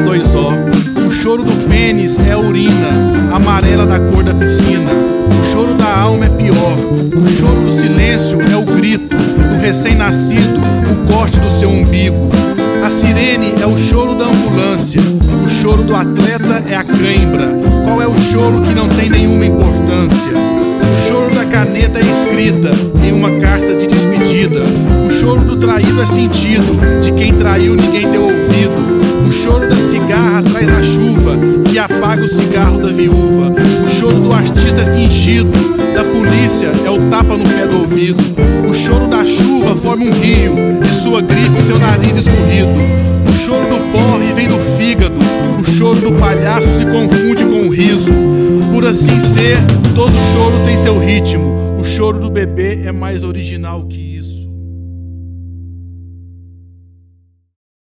H2O. O choro do pênis é a urina, amarela da cor da piscina. O choro da alma é pior. O choro do silêncio é o grito do recém-nascido, o corte do seu umbigo. A sirene é o choro da ambulância. O choro do atleta é a cãibra. Qual é o choro que não tem nenhuma importância? O choro da caneta é escrita em uma carta de despedida. O choro do traído é sentido, de quem traiu ninguém deu ouvido. O choro da cigarra traz a chuva que apaga o cigarro da viúva. O choro do artista é fingido, da polícia é o tapa no pé do ouvido. O choro da chuva forma um rio, de sua gripe seu nariz escorrido. O choro do porre vem do fígado. O choro do palhaço se confunde com o riso. Por assim ser, todo choro tem seu ritmo. O choro do bebê é mais original que